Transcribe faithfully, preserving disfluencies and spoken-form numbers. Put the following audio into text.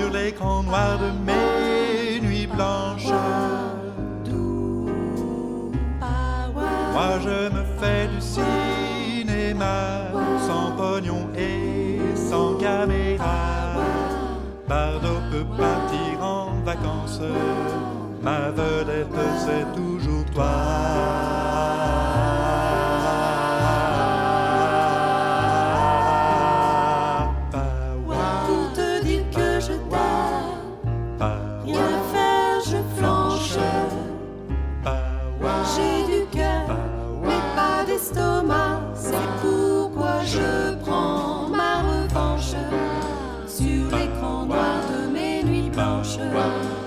sur l'écran noir de mes nuits blanches. Moi je me fais du cinéma, sans pognon et sans caméra. Bardot peut partir en vacances, ma vedette c'est toujours toi. Pour te dire que je t'aime, rien à faire, je flanche. J'ai du cœur, mais pas d'estomac, c'est pourquoi je prends ma revanche sur l'écran noir de mes nuits blanches.